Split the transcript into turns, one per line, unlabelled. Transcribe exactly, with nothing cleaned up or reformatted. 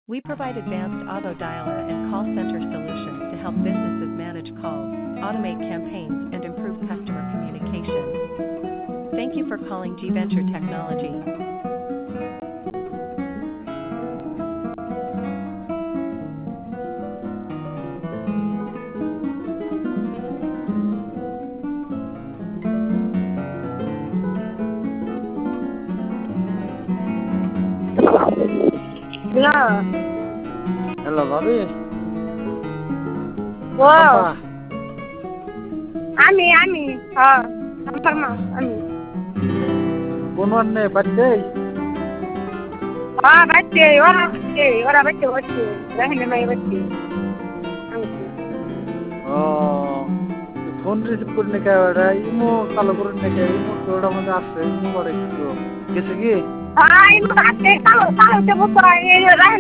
We provide advanced auto dialer and call center solutions to help businesses manage calls, automate campaigns, and improve customer communication. Thank you for calling G-Venture Technology.
Hello.
Hello, Bobby.
Wow.
Papa.
Ami, Ami. Oh, sama Ami.
কোন one birthday?
Oh, birthday. Ora birthday. Ora birthday. Birthday. Rahin mai birthday.
Oh. Phone receive করলে কে ওটা imo চালু করুন নাকি imo তো ওটা মধ্যে আছে ইমো করে কিছু গেছে কি
Ah, imu ate kalau kalau coba ini Rahin